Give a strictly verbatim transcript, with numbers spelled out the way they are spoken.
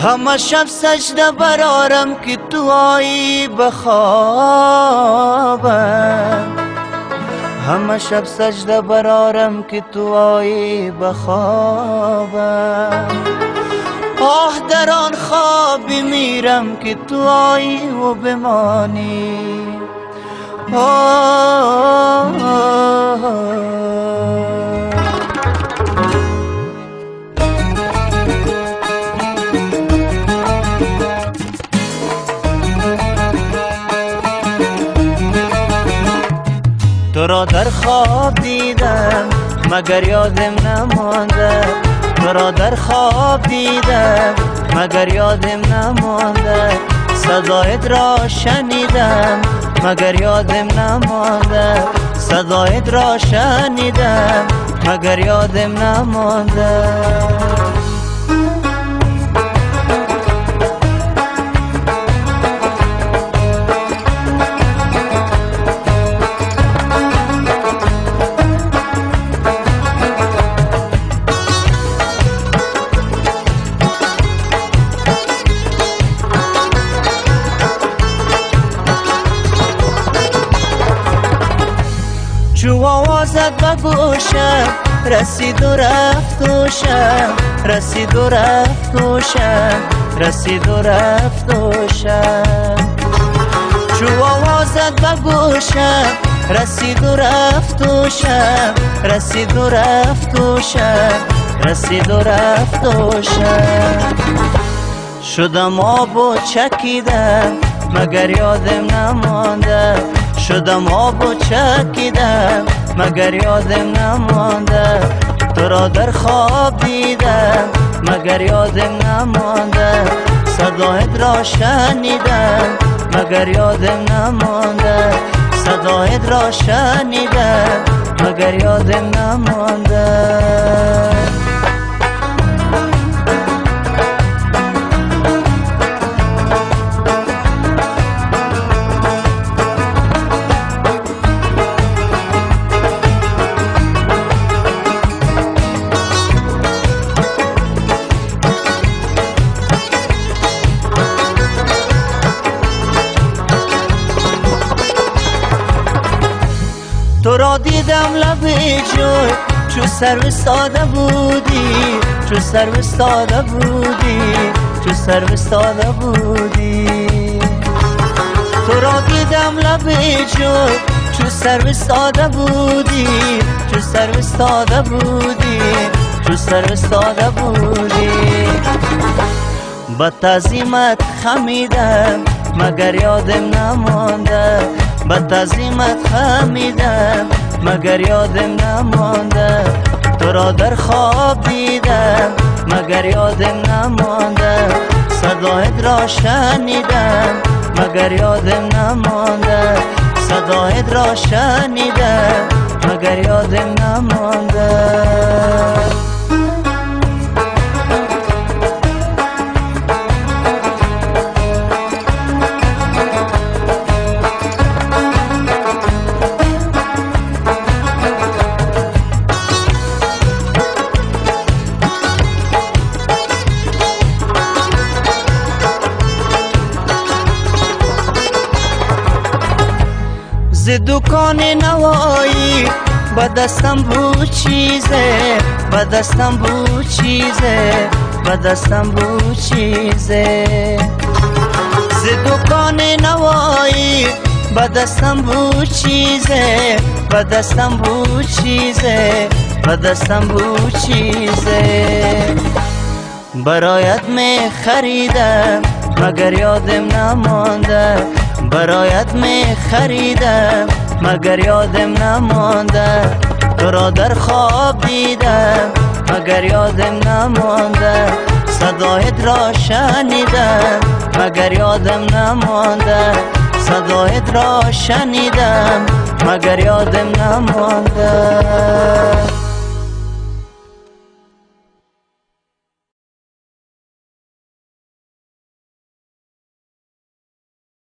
همه شب سجده برارم که تو آیی بخوابم، همه شب سجده برارم که تو آیی بخوابم. آه در آن خوابی میرم که تو آیی و بمانی. آه تو را در خواب دیدم مگر یادم نمانده، تو را در خواب دیدم مگر یادم نمانده. صدایت را شنیدم مگر یادم نمانده، صدایت را شنیدم مگر یادم نمانده. چو آوازت به گوشم رسید و رفت و شم، رسید و رفت و شم، رسید و رفت و شم. چو آوازت به گوشم رسید و رفت و شم، رسید و رفت و شم، رسید و رفت و شم. شدم آب و چکیدم مگر یادم نمانده، شدم آب و چکیدم مگر یادم نمانده. تو را در خواب دیدم مگر یادم نمانده، صدایت را شنیدم مگر یادم نمانده، صدایت را شنیدم مگر یادم نمانده. تو را دیدم لب جوی چو سرو ساده بودی، چو سرو ساده بودی، چو سرو ساده بودی. تو را دیدم لب جوی چو سرو ساده بودی، چو سرو ساده بودی، چو سرو ساده بودی. به تعظیمت خمیدم مگر یادم نمانده، به تعظیمت خمیدم مگر یادم نمانده. تو را در خواب دیدم مگر یادم نمانده، صدایت را شنیدم مگر یادم نمانده، صدایت را شنیدم مگر یادم نمانده. ز دکان نوایی با دستم بود چیزه، با دستم بود چیزه، با دستم بود چیزه. ز دکان نوایی با دستم بود چیزه، با دستم بود چیزه، با دستم بود چیزه. برایت می خریدم مگر یادم نمانده، برایت می خریدم مگر یادم نمانده. تو را در خواب دیدم مگر یادم نمانده، صدایت را شنیدم مگر یادم نمانده، صدایت را شنیدم مگر یادم نمانده.